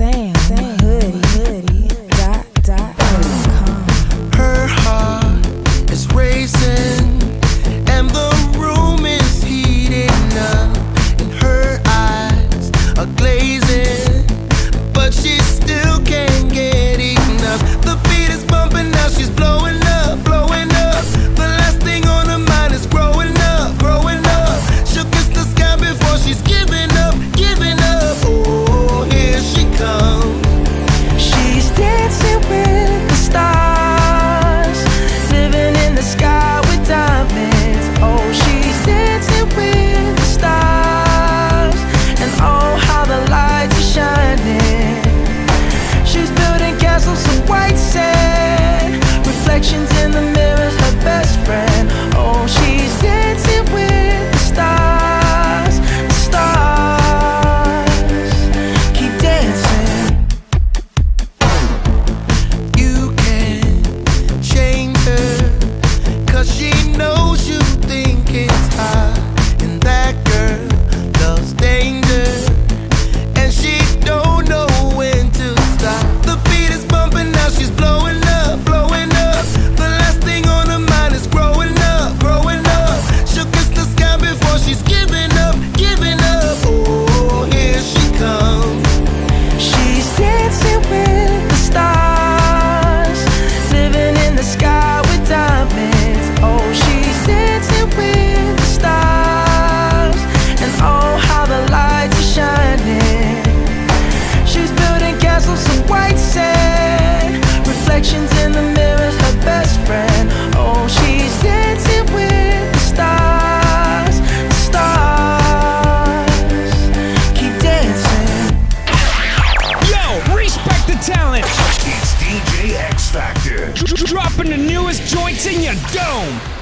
Her heart is racing and the room is heating up, and her eyes are glazing, but she still can't get enough. The beat is bumping now, she's blowing up, blowing up. The last thing on her mind is growing up, growing up. She'll kiss the sky before she's giving up, giving up. Oh, here she comes. She's dancing with the stars, living in the sky with diamonds. Oh, she's dancing with the stars, and oh, how the lights are shining. She's building castles of white sand, reflections in the mirrors, her best friend. Oh, she's dancing with the stars, the stars. Keep dancing. You can't change her, 'cause she knows you think it's hot, and that girl loves danger, and she don't know when to stop. The beat is bumping now, she's blowing up, blowing up. The last thing on her mind is growing up, growing up. She'll kiss the sky before she's giving up, giving up. Oh, here she comes. She's dancing with the stars, living in the sky with diamonds. Oh, she's dancing with the stars, and oh, how the lights are shining. She's building castles of white sand, reflections in the mirrors, her best friend. Oh, she's dancing with the stars, the stars. Keep dancing. Yo, respect the talent. It's DJ X Factor. Dropping the newest joints in your dome.